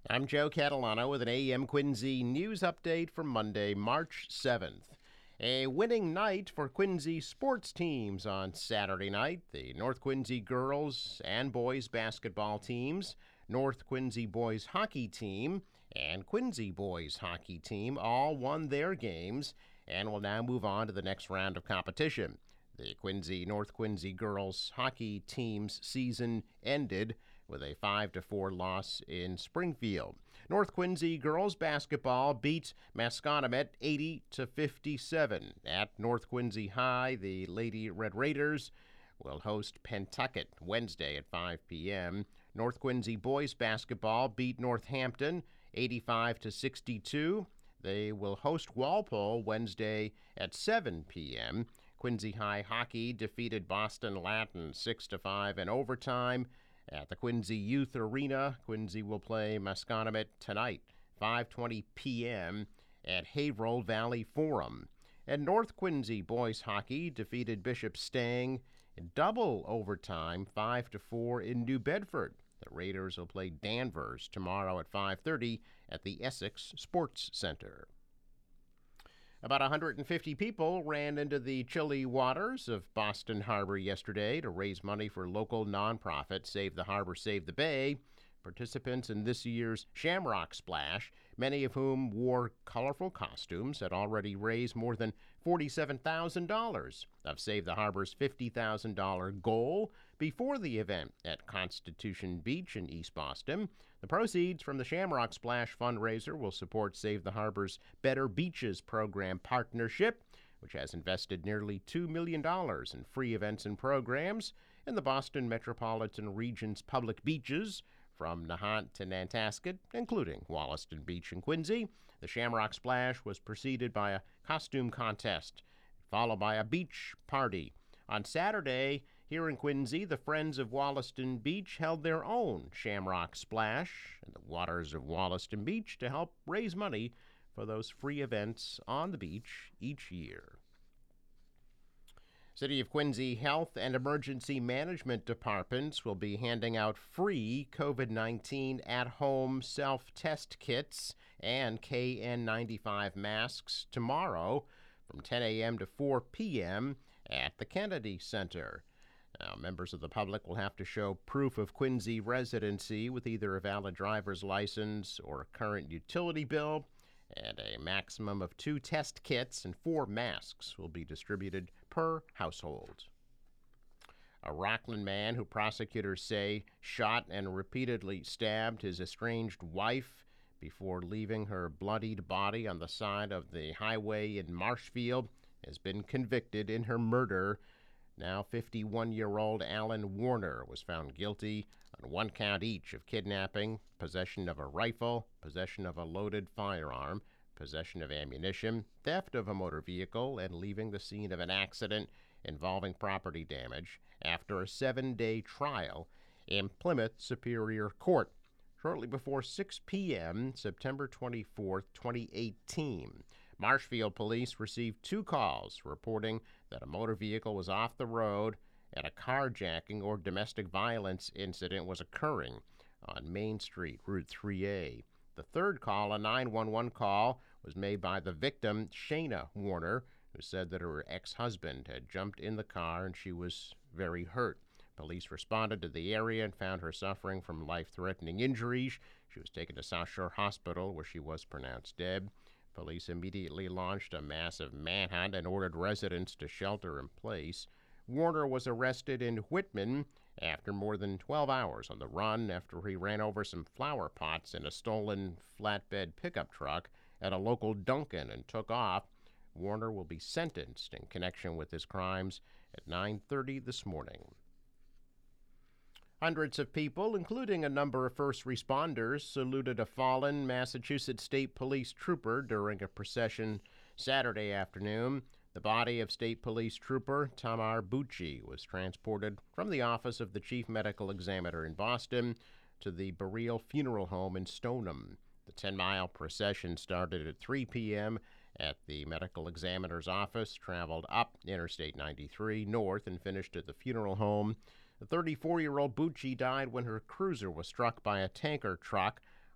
I'm Joe Catalano with an AM Quincy news update for Monday, March 7th. A winning night for Quincy sports teams on Saturday night. The North Quincy girls and boys basketball teams, North Quincy boys hockey team, and Quincy boys hockey team all won their games and will now move on to the next round of competition. The North Quincy girls hockey team's season ended with a 5-4 loss in Springfield. North Quincy girls basketball beat Masconomet 80-57. At North Quincy High, the Lady Red Raiders will host Pentucket Wednesday at 5 p.m. North Quincy boys basketball beat Northampton 85-62. They will host Walpole Wednesday at 7 p.m. Quincy High hockey defeated Boston Latin 6-5 in overtime. At the Quincy Youth Arena, Quincy will play Masconomet tonight, 5:20 p.m. at Haverhill Valley Forum. And North Quincy boys hockey defeated Bishop Stang in double overtime, 5-4 in New Bedford. The Raiders will play Danvers tomorrow at 5:30 at the Essex Sports Center. About 150 people ran into the chilly waters of Boston Harbor yesterday to raise money for local nonprofit Save the Harbor, Save the Bay. Participants in this year's Shamrock Splash, many of whom wore colorful costumes, had already raised more than $47,000 of Save the Harbor's $50,000 goal before the event at Constitution Beach in East Boston. The proceeds from the Shamrock Splash fundraiser will support Save the Harbor's Better Beaches program partnership, which has invested nearly $2 million in free events and programs in the Boston metropolitan region's public beaches, from Nahant to Nantasket, including Wollaston Beach and Quincy. The Shamrock Splash was preceded by a costume contest, followed by a beach party. On Saturday, here in Quincy, the Friends of Wollaston Beach held their own Shamrock Splash in the waters of Wollaston Beach to help raise money for those free events on the beach each year. City of Quincy Health and Emergency Management Departments will be handing out free COVID-19 at-home self-test kits and KN95 masks tomorrow from 10 a.m. to 4 p.m. at the Kennedy Center. Now, members of the public will have to show proof of Quincy residency with either a valid driver's license or a current utility bill, and a maximum of 2 test kits and 4 masks will be distributed per household. A Rockland man who prosecutors say shot and repeatedly stabbed his estranged wife before leaving her bloodied body on the side of the highway in Marshfield has been convicted in her murder. Now 51-year-old Alan Warner was found guilty on 1 count each of kidnapping, possession of a rifle, possession of a loaded firearm, possession of ammunition, theft of a motor vehicle, and leaving the scene of an accident involving property damage after a 7-day trial in Plymouth Superior Court shortly before 6 p.m. September 24, 2018. Marshfield police received 2 calls reporting that a motor vehicle was off the road and a carjacking or domestic violence incident was occurring on Main Street, Route 3A. The third call, a 911 call, was made by the victim, Shayna Warner, who said that her ex-husband had jumped in the car and she was very hurt. Police responded to the area and found her suffering from life-threatening injuries. She was taken to South Shore Hospital, where she was pronounced dead. Police immediately launched a massive manhunt and ordered residents to shelter in place. Warner was arrested in Whitman after more than 12 hours on the run after he ran over some flower pots in a stolen flatbed pickup truck at a local Dunkin' and took off. Warner will be sentenced in connection with his crimes at 9:30 this morning. Hundreds of people, including a number of first responders, saluted a fallen Massachusetts State Police trooper during a procession Saturday afternoon. The body of State Police Trooper Tamar Bucci was transported from the office of the Chief Medical Examiner in Boston to the Bereal Funeral Home in Stoneham. The 10-mile procession started at 3 p.m. at the medical examiner's office, traveled up Interstate 93 north, and finished at the funeral home. The 34-year-old Bucci died when her cruiser was struck by a tanker truck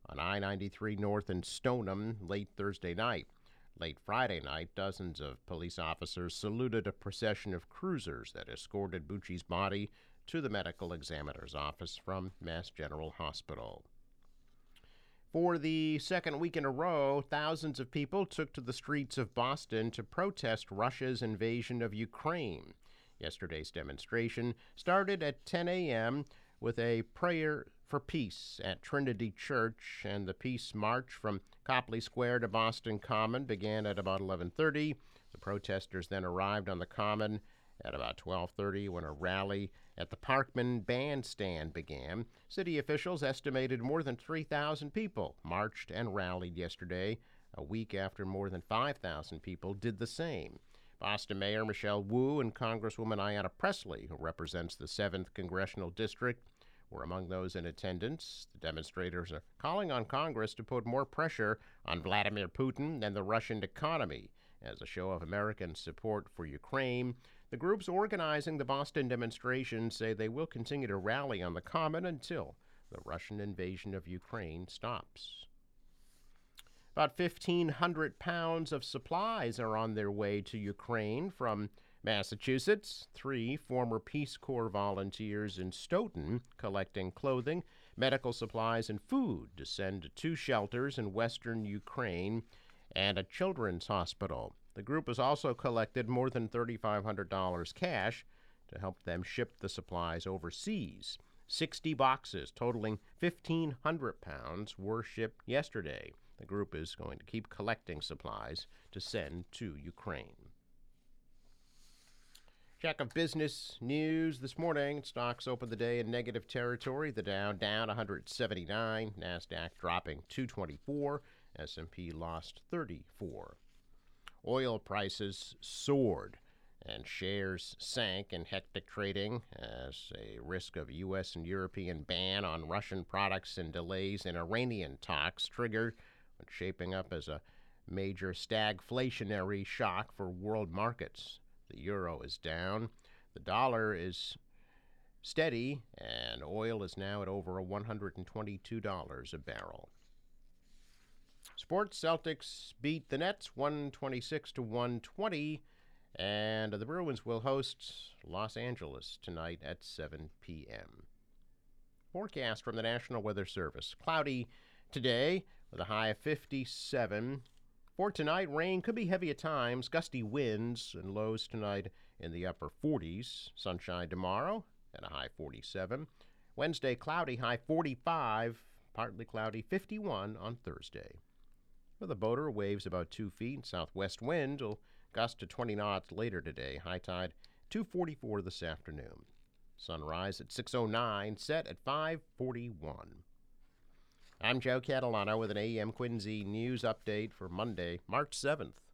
on I-93 North in Stoneham late Thursday night. Late Friday night, dozens of police officers saluted a procession of cruisers that escorted Bucci's body to the medical examiner's office from Mass General Hospital. For the second week in a row, thousands of people took to the streets of Boston to protest Russia's invasion of Ukraine. Yesterday's demonstration started at 10 a.m. with a prayer for peace at Trinity Church, and the peace march from Copley Square to Boston Common began at about 11:30. The protesters then arrived on the Common at about 12:30 when a rally at the Parkman Bandstand began. City officials estimated more than 3,000 people marched and rallied yesterday, a week after more than 5,000 people did the same. Boston Mayor Michelle Wu and Congresswoman Ayanna Pressley, who represents the 7th Congressional District, were among those in attendance. The demonstrators are calling on Congress to put more pressure on Vladimir Putin and the Russian economy as a show of American support for Ukraine. The groups organizing the Boston demonstration say they will continue to rally on the Common until the Russian invasion of Ukraine stops. About 1,500 pounds of supplies are on their way to Ukraine from Massachusetts. 3 former Peace Corps volunteers in Stoughton collecting clothing, medical supplies, and food to send to 2 shelters in western Ukraine and a children's hospital. The group has also collected more than $3,500 cash to help them ship the supplies overseas. 60 boxes totaling 1,500 pounds were shipped yesterday. The group is going to keep collecting supplies to send to Ukraine. Check of business news this morning. Stocks opened the day in negative territory. The Dow down 179, NASDAQ dropping 224, S&P lost 34. Oil prices soared and shares sank in hectic trading as a risk of U.S. and European ban on Russian products and delays in Iranian talks triggered what's shaping up as a major stagflationary shock for world markets. The euro is down, the dollar is steady, and oil is now at over $122 a barrel. Sports, Celtics beat the Nets 126-120, and the Bruins will host Los Angeles tonight at 7 p.m. Forecast from the National Weather Service. Cloudy today with a high of 57. For tonight, rain could be heavy at times, gusty winds, and lows tonight in the upper 40s. Sunshine tomorrow at a high 47. Wednesday, cloudy, high 45. Partly cloudy, 51 on Thursday. For the boater, waves about 2 feet. Southwest wind will gust to 20 knots later today. High tide 2:44 this afternoon. Sunrise at 6:09, set at 5:41. I'm Joe Catalano with an AM Quincy news update for Monday, March 7th.